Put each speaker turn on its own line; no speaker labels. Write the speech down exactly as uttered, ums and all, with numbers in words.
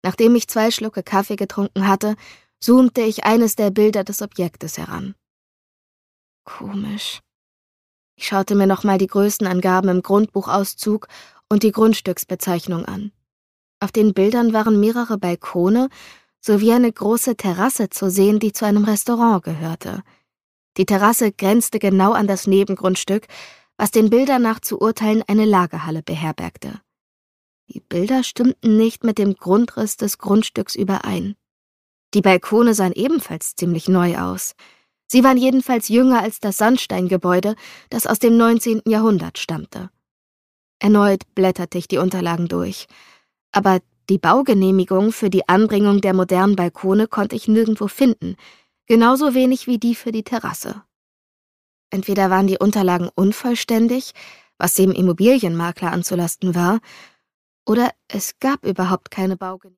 Nachdem ich zwei Schlucke Kaffee getrunken hatte, zoomte ich eines der Bilder des Objektes heran. Komisch. Ich schaute mir nochmal die Größenangaben im Grundbuchauszug und die Grundstücksbezeichnung an. Auf den Bildern waren mehrere Balkone sowie eine große Terrasse zu sehen, die zu einem Restaurant gehörte. Die Terrasse grenzte genau an das Nebengrundstück, was den Bildern nach zu urteilen eine Lagerhalle beherbergte. Die Bilder stimmten nicht mit dem Grundriss des Grundstücks überein. Die Balkone sahen ebenfalls ziemlich neu aus. Sie waren jedenfalls jünger als das Sandsteingebäude, das aus dem neunzehnten Jahrhundert stammte. Erneut blätterte ich die Unterlagen durch, aber die Baugenehmigung für die Anbringung der modernen Balkone konnte ich nirgendwo finden, genauso wenig wie die für die Terrasse. Entweder waren die Unterlagen unvollständig, was dem Immobilienmakler anzulasten war, oder es gab überhaupt keine Baugenehmigung.